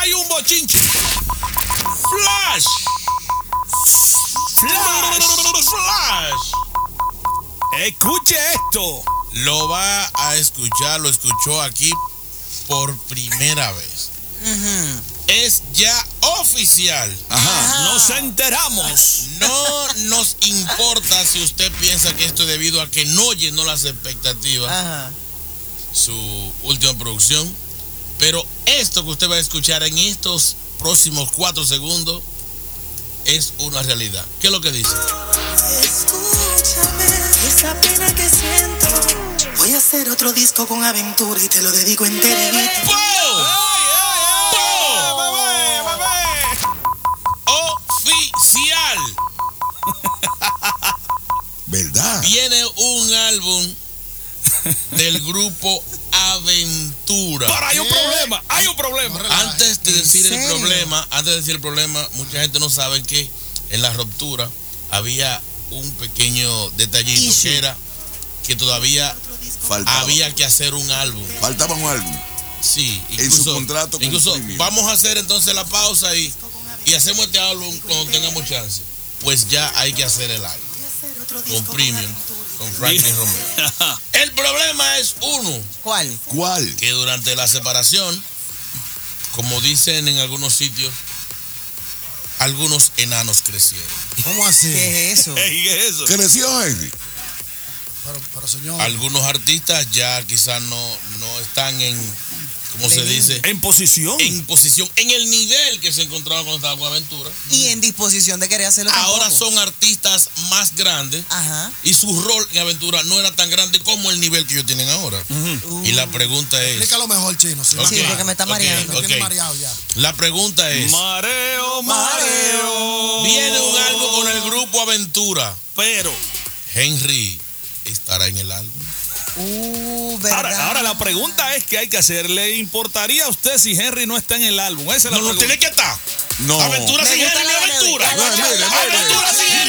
hay un bochinche. Flash. Escuche esto. Lo va a escuchar, lo escuchó aquí por primera vez. Es ya oficial. Nos enteramos. No nos importa si usted piensa que esto es debido a que no llenó las expectativas. Su última producción. Pero esto que usted va a escuchar en estos próximos 4 segundos es una realidad. ¿Qué es lo que dice? Escúchame, esa pena que siento. Voy a hacer otro disco con Aventura y te lo dedico enterito. Oficial. ¿Verdad? Viene un álbum del grupo Aventura. Pero hay un problema, hay un problema. Antes de decir el problema, mucha gente no sabe que en la ruptura había un pequeño detallito que era que todavía había que hacer un álbum. Faltaba un álbum. Sí, En su contrato con incluso Premium. vamos a hacer entonces la pausa y hacemos este álbum cuando tengamos chance. Pues ya hay que hacer el álbum con Premium, con Franklin Romero. El problema es uno. ¿Cuál? Que durante la separación, como dicen en algunos sitios, algunos enanos crecieron. ¿Cómo así? ¿Qué es eso? ¿Qué es eso? ¿Creció, Henry? Pero señor. Algunos artistas ya quizás no están en, ¿cómo se dice? En posición. En posición, en el nivel que se encontraba cuando estaba con Aventura. Y en disposición de querer hacerlo Ahora tampoco. son artistas más grandes. Ajá. Y su rol en Aventura no era tan grande como el nivel que ellos tienen ahora. Y la pregunta es... Explícalo mejor, Chino. Sí, porque me está mareando. Me tiene mareado ya. La pregunta es... Mareo. Viene un álbum con el grupo Aventura. Pero... Henry estará en el álbum. ¿Verdad? Ahora la pregunta es que hay que hacer. ¿Le importaría a usted si Henry no está en el álbum? Esa es la No pregunta. tiene que estar. No. Aventura sin gusta Henry, la Aventura. Aventura sin Henry,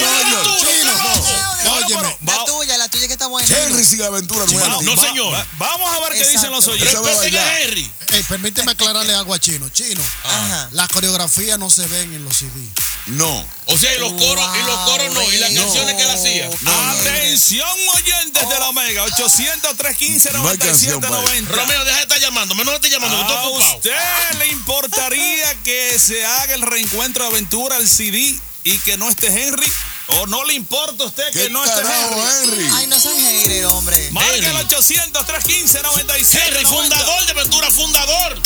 Aventura. La tuya que está buena. Henry sin Aventura no es. No, señor. Vamos a ver qué dicen los oyentes. Respeten a Henry. Permíteme aclararle algo a Chino. Chino, Ajá. las coreografías no se ven en los CD. No. O sea, y los coros no. Y las canciones que él hacía. Atención, oyentes de la Omega. 800-315-9790. No hay canción, Romeo, deja de estar llamando. Menos de estar llamando. Estoy ¿A ocupado. usted le importaría que se haga el reencuentro de Aventura al CD y que no esté Henry? ¿O no le importa a usted que no esté Henry? Ay, no seas hater, hombre. Marca el 800-315-9790. Henry, fundador de Aventura, fundador.